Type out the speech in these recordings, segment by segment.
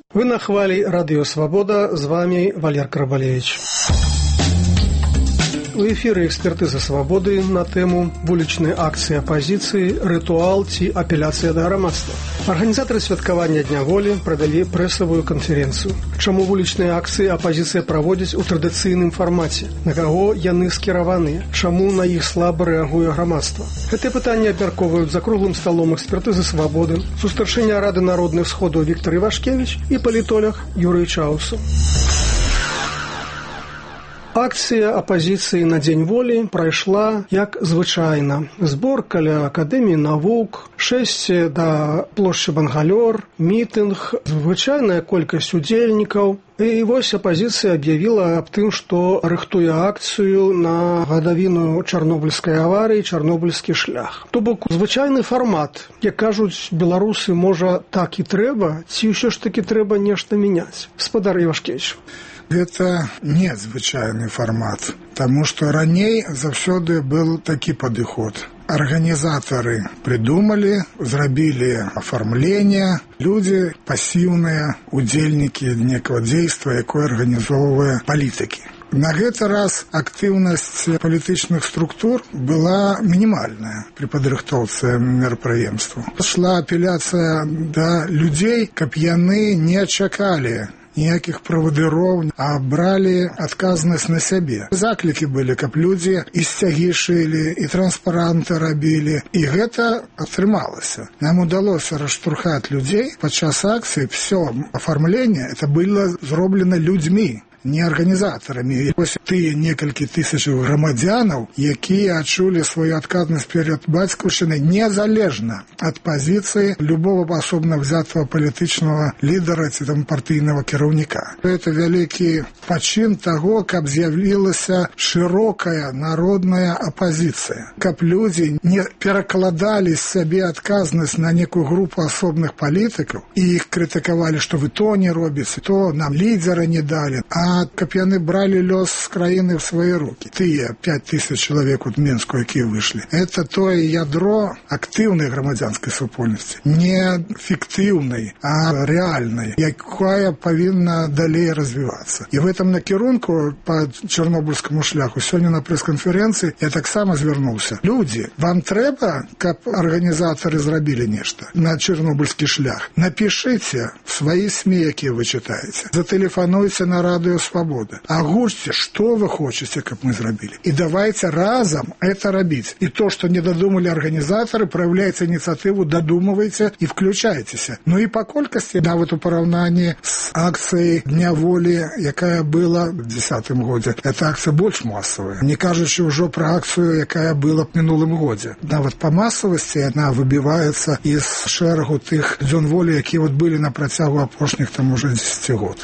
Вы на хвалі Радыё Свабода, з вами Валер Карабалевич. У эфіры экспертыза свабоды на тэму вулічнай акцыі апазіцыі, рытуал ці апеляцыя да грамадства. Арганізатары святкавання Дня волі правялі прэсавую канферэнцыю. Чаму вулічныя акцыі апазіцыя праводзіць у традыцыйным фармаце? На каго яны скіраваныя? Чаму на іх слаба рэагуе грамадства? Гэтыя пытанні абмяркоўваюць за круглым сталом экспертызы свабоды сустаршыня Рады народных сходаў Віктор Івашкевіч і палітолог Юрый Чаусаў. Акцыя апазіцыі на Дзень волі прайшла як звычайна. Збор каля Акадэміі навук, шэсце да плошчы Бангалёр, мітынг, звычайная колькасць удзельнікаў. І вось апазіцыя аб'явіла аб тым, што рыхтуе акцыю на гадавіну чарнобыльскай аварыі «Чарнобыльскі шлях». То бок звычайны фармат. Як кажуць беларусы, можа, так і трэба, ці ўсё ж такі трэба нешта мяняць? Спадар Івашкевіч. Гэта незвычайны фармат, таму што раней заўсёды был такі падыход. Арганізатары придумалі, зрабілі афармленне, людзі пасіўныя удзельнікі некага дзейства, якое арганізоўвае палітыкі. На гэты раз актыўнасць палітычных структур была мінімальная пры падрыхтоўцы мерапрыемству. Шла апеляцыя да людзей, каб яны не чакалі ніякіх правадыроў, а бралі адказнасць на сябе. Заклікі былі, каб людзі і сцягі шылі, і транспаранты рабілі. І гэта атрымалася. Нам удалося раштурхаць людзей. Падчас акцыі всё афармленне это было зроблена людзьмі, не арганізатарамі. Вось тыя некалькі тысячаў грамадзянаў, якія адчулі сваю адказнасць перад бацькаўшчынай незалежна ад пазіцыі любого асобна взятого палітычнага лідара ці там партыйнага кіраўніка. Это вялікі пачин таго, каб з'явілася шырокая народная апазіцыя, каб людзі не перакладалі з сябе адказнасць на некую групу асобных палітыкаў і іх крытыкавалі, што вы то не робіце, то нам лідера не далі, а каб яны бралі лёс з краіны ў свае рукі. Тыя 5000 чалавек у Мінску, якія выйшлі. Это тое ядро актыўнай грамадзянскай супольнасці. Не фіктыўнай, а рэальнай, якая павінна далей развівацца. І в этом накірунку па чарнобыльскаму шляху сёння на прэс-канферэнцыі я таксама звярнуўся. Людзі, вам трэба, каб арганізатары зрабілі нешта на чарнобыльскі шлях? Напішыце свае СМІ, якія вы чытаеце. Зателефануйце на Радыё Свобода. Агучьте, что вы хотите, как мы зрабілі. И давайте разом это робить. И то, что не додумали организаторы, проявляйте инициативу, додумывайте и включайтесь. Ну и по колькости, нават у параўнанні с акцией Дня воли, якая была в 2010 году, эта акция больше массовая. Не кажучи уже про акцию, якая была в минулым году. Нават по массовости она выбивается из шэрагу тых дзён волі, якія вот были на працягу апошніх там уже 10 год.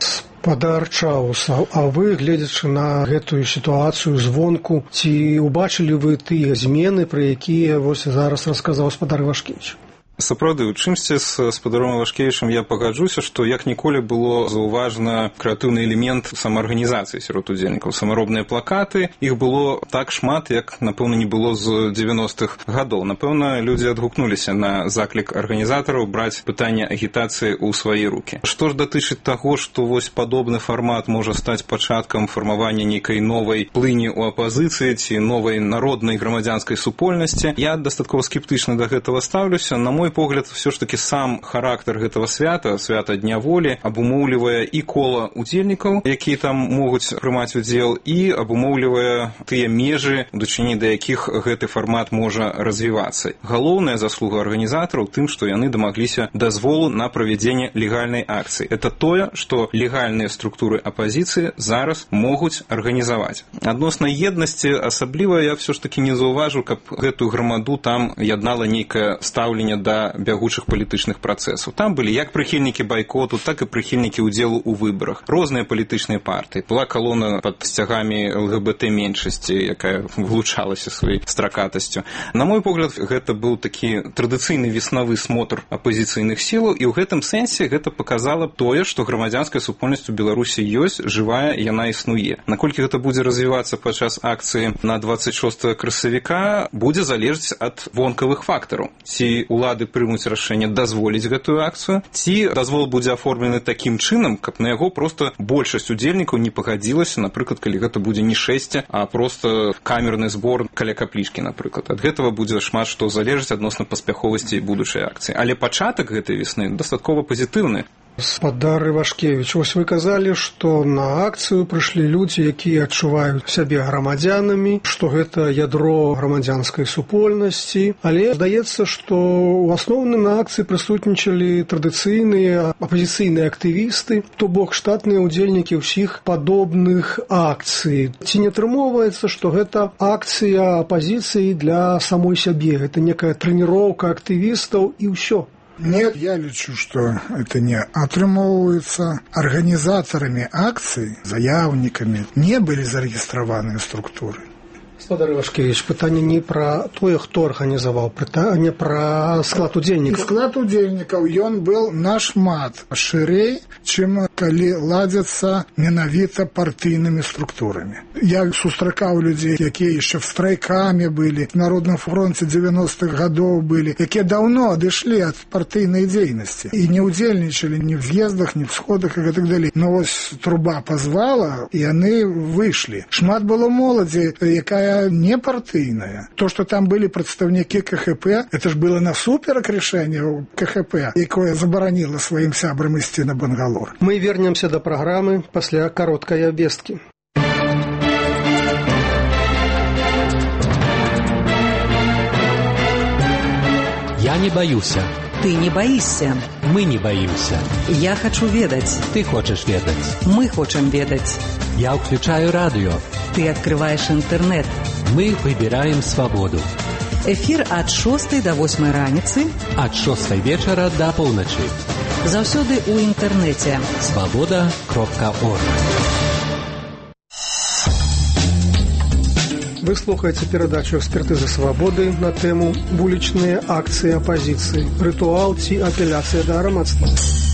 Спадар Чаусаў, а вы, гледзячы на гэтую сітуацыю звонку, ці ўбачылі вы тыя змены, пра якія вось зараз расказаў спадар Івашкевіч? Сапраўды, у чымсьці з спадаром Івашкевічам я пагаджуся, што як ніколі было заўважна крэатыўны элемент самаарганізацыі сярод удзельнікаў. Самаробныя плакаты, іх было так шмат, як, напэўна, не было з 90-х гадоў. Напэўна, людзі адгукнуліся на заклік арганізатараў браць пытанне агітацыі ў свае рукі. Што ж датычыць таго, што вось падобны фармат можа стаць пачаткам фармавання нейкай новай плыні ў апазіцыі ці новай народнай грамадзянскай супольнасці, я дастаткова скептычна да гэтага стаўлюся. На мой погляд, все ж таки сам характар гэтага свята, свята Дня волі, абумоўлівае і кола удзельнікаў, якія там могуць прымаць удзел, і абумоўлівае тыя межы, у дачыненні да якіх гэты фармат можа развівацца. Галоўная заслуга арганізатараў тым, што яны дамагліся дазволу на правядзенне легальнай акцыі. Это тое, што легальныя структуры апазіцыі зараз могуць арганізаваць. Адносна еднасці асабліва я все ж таки не заўважыў, каб гэтую грамаду там яднала нейкае стаўленне да бягучых палітычных працэсаў. Там былі як прыхільнікі байкоту, так і прыхільнікі ўдзелу ў выбарах. Розныя палітычныя партыі. Была калона пад сцягамі ЛГБТ-меншасці, якая влучалася сваёй стракатасцю. На мой погляд, гэта быў такі традыцыйны веснавы смотр апазіцыйных сілаў, і ў гэтым сэнсе гэта паказала тое, што грамадзянская супольнасць у Беларусі ёсць, жывая, яна існуе. Наколькі гэта будзе развівацца падчас акцыі на 26 красавіка, будзе залежаць ад вонкавых фактараў. Ці улады прымуць рашэнне дазволіць гэтую акцыю, ці дазвол будзе аформлены такім чынам, каб на яго проста большасць удзельнікаў не пагадзілася, напрыклад, калі гэта будзе не шэсце, а проста камерны збор каля каплічкі, напрыклад. Ад гэтага будзе шмат што залежыць адносна паспяховасці будучай акцыі. Але пачатак гэтай весны дастаткова пазітыўны. Спадар Івашкевіч, вось вы казалі, што на акцыю прыйшлі людзі, якія адчуваюць сябе грамадзянамі, што гэта ядро грамадзянскай супольнасці, але здаецца, што ў асноўным на акцыі прысутнічалі традыцыйныя апазіцыйныя актывісты, то бок штатныя ўдзельнікі ўсіх падобных акцый. Ці не атрымоўваецца, што гэта акцыя апазіцыі для самой сябе, гэта некая трэніроўка актывістаў і ўсё? Нет, я лечу, что это не атрымоўваецца. Организаторами акций, заявниками не были зарегистрированы структуры. Спадар Івашкевіч, пытанне не пра тое, хто арганізаваў, пытанне пра склад удзельнікаў. Склад удзельнікаў, ён быў нашмат шырэй, чым калі ладзяцца менавіта партыйнымі структурамі. Я сустракаў людзей, якія яшчэ в страйкаме былі, в Народным фронте 90-х гадоў былі, якія даўно адышлі ад партыйнай дзейнасці і не ўдзельнічалі ні в з'ездах, ні в сходах і так далей. Но вось труба пазвала, і яны выйшлі. Шмат было моладзі, якая не партыйная. То, что там были представники КХП, это ж было насуперак решение КХП, якое забараніла сваім сябрам ісці на Бангалор. Мы вернемся до программы пасля кароткай абвесткі. Я не боюся. Ты не боишься. Мы не боимся. Я хочу ведать. Ты хочешь ведать. Мы хотим ведать. Я включаю радио. Ты открываешь интернет. Мы выбираем свободу. Эфир от 6 до 8 раніцы. От 6 вечера до полночи. Заўсёды у интернете. Свобода.орг. Вы слухаете передачу «Экспертиза свободы» на тему «Вулічныя акцыі апазіцыі. Рытуал ці апеляцыя да грамадства».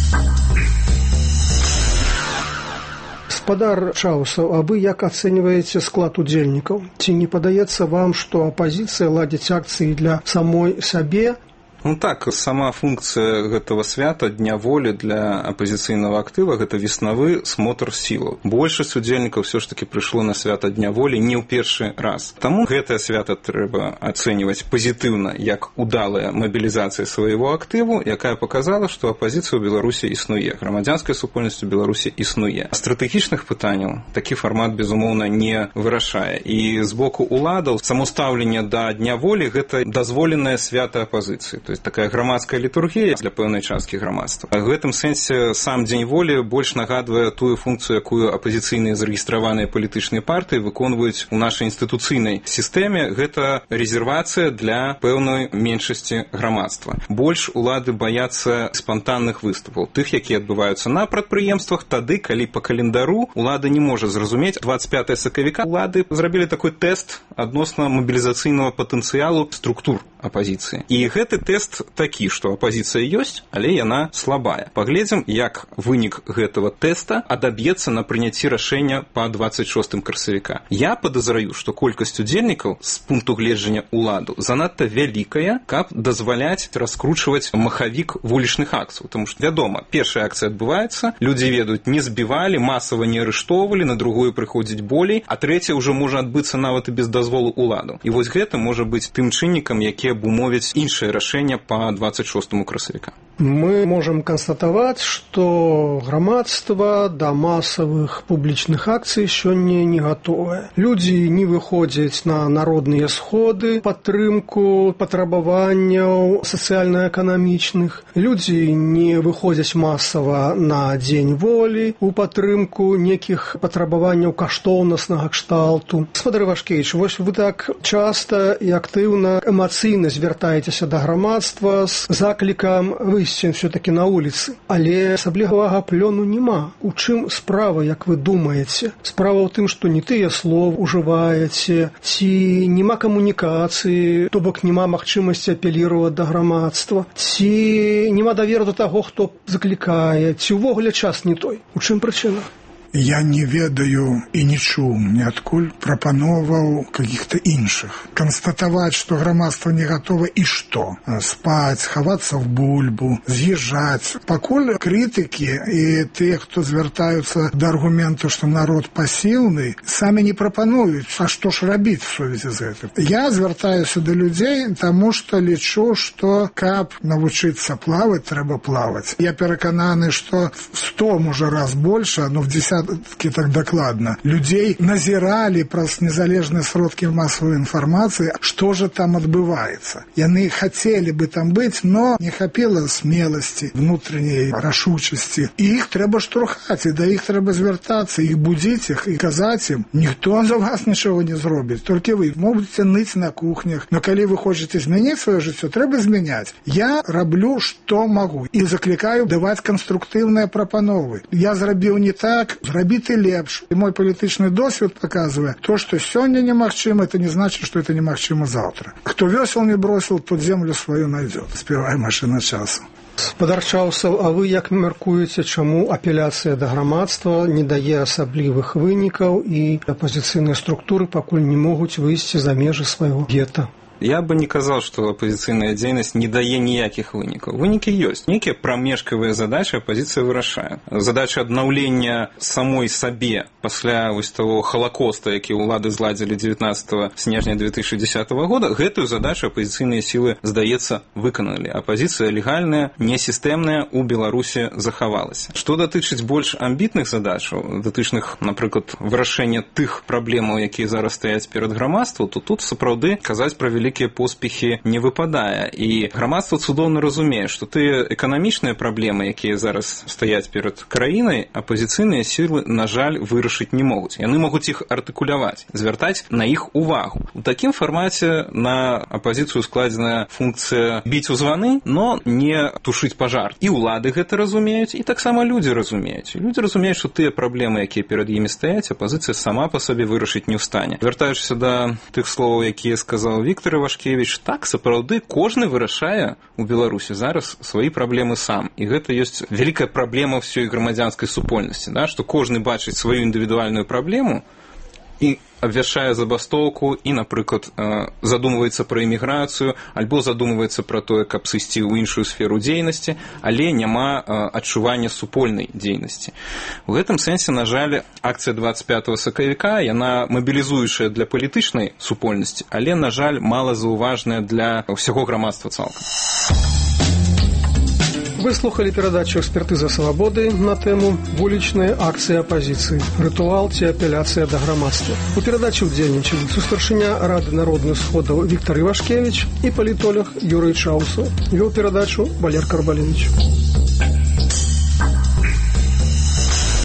Спадар Чаусаў, а вы як ацэньваеце склад удзельнікаў? Ці не падаецца вам, што апазіцыя ладзіць акцыі для самой сабе? Ну так, сама функция гэтага свята, Дня волі для апозіцыйнага актыва, гэта веснавы смотр сілаў. Большасць удзельнікаў все ж таки прыйшло на свята Дня волі не ў першы раз. Таму гэтае свята трэба ацэньваць пазітыўна як удалая мабілізацыя свайго актыву, якая показала, што апозіцыя ў Беларусі існуе, грамадзянская супольнасць у Беларусі існуе. Стратэгічных пытанняў такі фармат, безумоўна, не вырашае. І з боку уладаў само стаўленне да Дня волі гэта дазволенае свята апозіцыі. То есть такая грамадская літургія для пэўнай часткі грамадства. В гэтым сэнсе сам Дзень волі больш нагадвае тую функцыю, якую апозіцыйныя зарэгістраваныя палітычныя партыі выконваюць у нашай інстытуцыйнай сістэме. Гэта рэзервацыя для пэўнай меншасці грамадства. Больш улады баяцца спантанных выступаў, тых, якія адбываюцца на прадпрыемствах, тады, калі па календару улада не можа зразумець. 25 сакавіка улады зрабілі такой тэст адносна мабілізацыйнага патэнцыялу структур апозіцыі. І гэты тэст такі, што апозіцыя ёсць, але яна слабая. Паглядзім, як вынік гэтага тэста адаб'ецца на прыняцці рашэння па 26 красавіка. Я падазраю, што колькасць удзельнікаў з пункту гледжання уладу занадта вялікая, каб дазваляць раскручваць махавік вулічных акцый. Таму што, вядома, першая акцыя адбываецца, людзі ведаюць, не збівалі, масава не арыштоўвалі, на другую прыходзіць болей, а трэця ўжо можа адбыцца нават і без дазволу уладу. І вось гэта можа быць тым чыннікам, які абумовіць іншае рашэнне па 26 красавіка. Мы можам канстатаваць, што грамадства да масавых публічных акцый сёння не гатовае. Людзі не выходзяць на народныя сходы, падтрымку патрабаванняў сацыяльна-эканамічных. Людзі не выходзяць масава на Дзень волі у падтрымку некіх патрабаванняў каштоўнаснага кшталту. Спадар Івашкевіч, вось вы так часта і актыўна эмацыйна звяртаецеся да грамадства з заклікам выйсці все-таки на улицы. Але асаблівага плёну няма. У чым справа, як вы думаеце? Справа ў тым, што не тыя слов ужываеце, ці няма камунікацыі, то бок няма магчымасці апелірувати да грамадства, ці няма даверу да таго, хто заклікае, ці ўвогуле час не той. У чым прычына? Я не ведаю і не чуў ніадкуль прапановаў каких-то іншых. Канстатаваць, што грамадства не гатова і што? Спаць, хавацца в бульбу, з'язджаць. Пакуль крытыкі і тыя, хто звяртаюцца да аргументу, што народ пасіўны, самі не прапануюць, а што ж рабіць в сувязі з гэтым. Я звяртаюся да людзей, таму што лічу, што каб навучыцца плаваць, трэба плаваць. Я перакананы, што 100, можа, раз больше, но в десяткі так дакладна, людзей назіралі праз незалежныя сродкі масавай інфармацыі, што же там адбываецца. Яны хацелі бы там быць, но не хапіла смеласці, внутренняй рашучасці. І іх трэба штурхаць, і да іх трэба звяртацца, іх будзіць іх і казаць ім, ніхто за вас нічого не зробіць, толькі вы можете ныць на кухнях, но калі вы хочаце змяніць сваё жыццё, трэба змяняць. Я раблю, што магу, і заклікаю даваць канструктыўныя прапановы. Я зрабіў не так, зрабі ты лепш. І мой палітычны досвед паказвае, то, што сёння немагчыма, это не значит, что это немагчыма завтра. Кто весел не бросил, тот землю свою найдет. Спевай машина часу. Спадар Чаўсаў, а вы як мяркуеце, чаму апеляцыя да грамадства не дае асаблівых вынікаў і апазіцыйныя структуры пакуль не могуць выйсці за межы свайго гета? Я бы не казал, что оппозиционная деятельность не дае ніякіх вынікаў. Вынікі ёсць. Некія прамежкавыя задачы апозіцыя вырашае. Задача аднаўлення самой сабе пасля вось того холокоста, які ўлады зладзілі 19 снежня 2010 года, гэтую задачу апозіцыйныя сілы, здаецца, выканалі. Апозіцыя легальная, несістэмная у Беларусі захавалася. Што датычыць больш амбітных задачаў, датычных, напрыклад, вырашэння тых праблемаў, якія зараз стаяць перад грамадствам, то тут сапраўды казаць пра вялікія поспехи не выпадае. І грамадства цудоўна разумее, што тыя эканамічныя праблемы, якія зараз стаяць перад краінай, апозіцыйныя сілы, на жаль, вырашыць не могуць. Яны могуць іх артыкуляваць, звяртаць на іх увагу. У такім фармаце на апозіцыю складзена функцыя біць у званы, но не тушыць пажар. І ўлады гэта разумеюць, і таксама людзі разумеюць. Людзі разумеюць, што тыя праблемы, якія перад імі стаяць, апозіцыя сама па сабе вырашыць не ў стане. Вяртаючыся да тых словаў, якія сказаў Віктор Івашкевіч, так, сапраўды, кожны вырашае у Беларусі зараз свае праблемы сам. І гэта ёсць вялікая праблема ўсёй грамадзянскай супольнасці, да? Што кожны бачыць сваю індывідуальную праблему і абвяшчае забастоўку і, напрыклад, задумваецца пра эміграцыю, альбо задумваецца пра тое, каб сысці ў іншую сферу дзейнасці, але няма адчування супольнай дзейнасці. У гэтым сэнсе, на жаль, акцыя 25 сакавіка, яна мабілізуючая для палітычнай супольнасці, але, на жаль, мала заўважная для ўсяго грамадства цалкам. Вы слухали перадачу «Экспертыза свабоды» на тэму «Вулічныя акцыі апазіцыі. Рытуал ці апеляцыя да грамадства». У перадачы ўдзельнічалі сустаршыня Рады народных сходаў Віктор Івашкевіч і палітолог Юрый Чаўсаў. Вёў перадачу Валер Карбалевич.